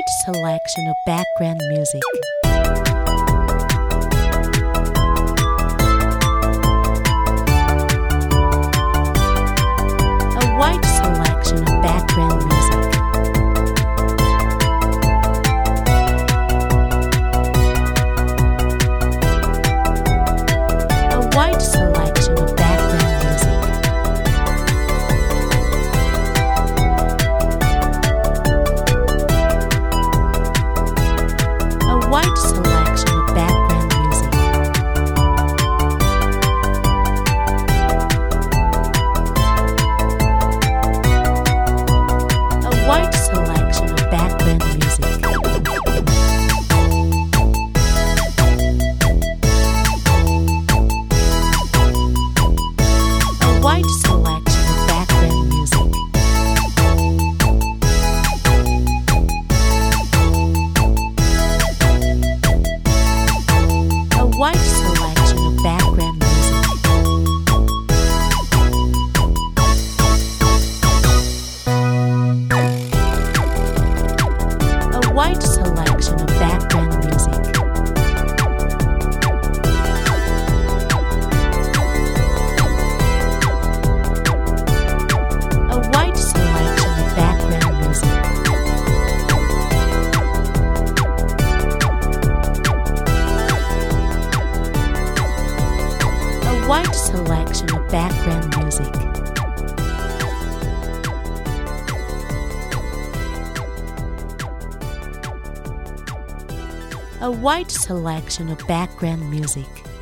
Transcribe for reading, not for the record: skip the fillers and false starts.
wide selection of background music. A wide selection of background music. A wide selection of background music. A wide selection of background music. A wide selection of background music. A wide selection of background music. A wide selection of background music. A wide selection of background music. A wide selection of background music. A wide selection of background music. A wide selection of background music.